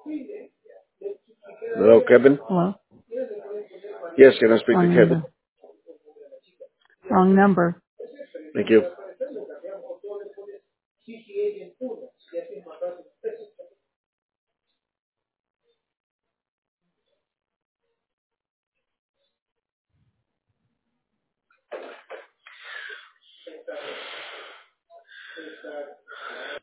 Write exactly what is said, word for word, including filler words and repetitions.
Hello, Kevin? Hello? Yes, can I speak to Wrong Kevin? number. Wrong number. Thank you.